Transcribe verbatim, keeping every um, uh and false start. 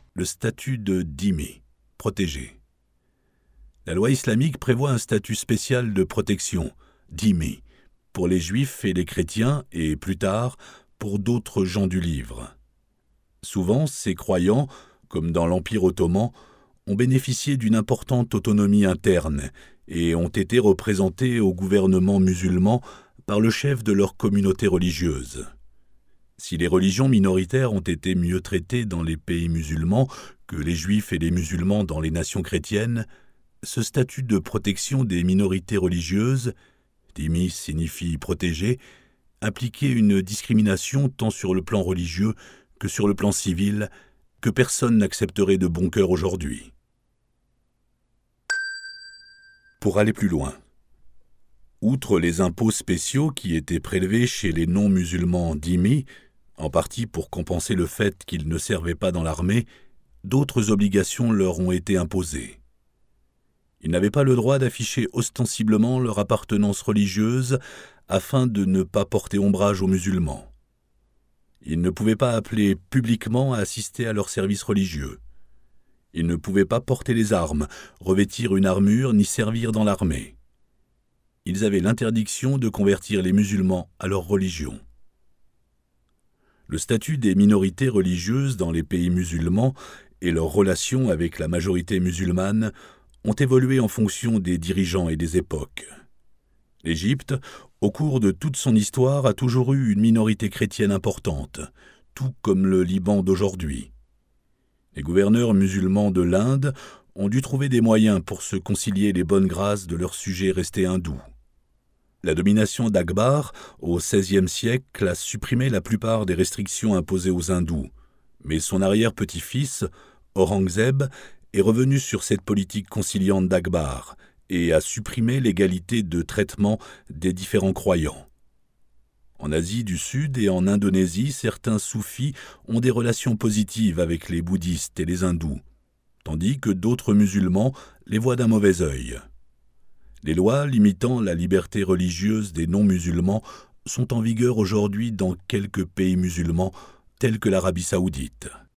Le statut de dhimmi, protégé. La loi islamique prévoit un statut spécial de protection, dhimmi, pour les juifs et les chrétiens et, plus tard, pour d'autres gens du livre. Souvent, ces croyants, comme dans l'Empire ottoman, ont bénéficié d'une importante autonomie interne et ont été représentés au gouvernement musulman par le chef de leur communauté religieuse. Si les religions minoritaires ont été mieux traitées dans les pays musulmans que les juifs et les musulmans dans les nations chrétiennes, ce statut de protection des minorités religieuses, dhimmi signifie protégé, impliquait une discrimination tant sur le plan religieux que sur le plan civil, que personne n'accepterait de bon cœur aujourd'hui. Pour aller plus loin, outre les impôts spéciaux qui étaient prélevés chez les non-musulmans dhimmi, en partie pour compenser le fait qu'ils ne servaient pas dans l'armée, d'autres obligations leur ont été imposées. Ils n'avaient pas le droit d'afficher ostensiblement leur appartenance religieuse afin de ne pas porter ombrage aux musulmans. Ils ne pouvaient pas appeler publiquement à assister à leur service religieux. Ils ne pouvaient pas porter les armes, revêtir une armure ni servir dans l'armée. Ils avaient l'interdiction de convertir les musulmans à leur religion. Le statut des minorités religieuses dans les pays musulmans et leurs relations avec la majorité musulmane ont évolué en fonction des dirigeants et des époques. L'Égypte, au cours de toute son histoire, a toujours eu une minorité chrétienne importante, tout comme le Liban d'aujourd'hui. Les gouverneurs musulmans de l'Inde ont dû trouver des moyens pour se concilier les bonnes grâces de leurs sujets restés hindous. La domination d'Akbar, au seizième siècle, a supprimé la plupart des restrictions imposées aux hindous, mais son arrière-petit-fils, Aurangzeb, est revenu sur cette politique conciliante d'Akbar et a supprimé l'égalité de traitement des différents croyants. En Asie du Sud et en Indonésie, certains soufis ont des relations positives avec les bouddhistes et les hindous, tandis que d'autres musulmans les voient d'un mauvais œil. Les lois limitant la liberté religieuse des non-musulmans sont en vigueur aujourd'hui dans quelques pays musulmans, tels que l'Arabie saoudite.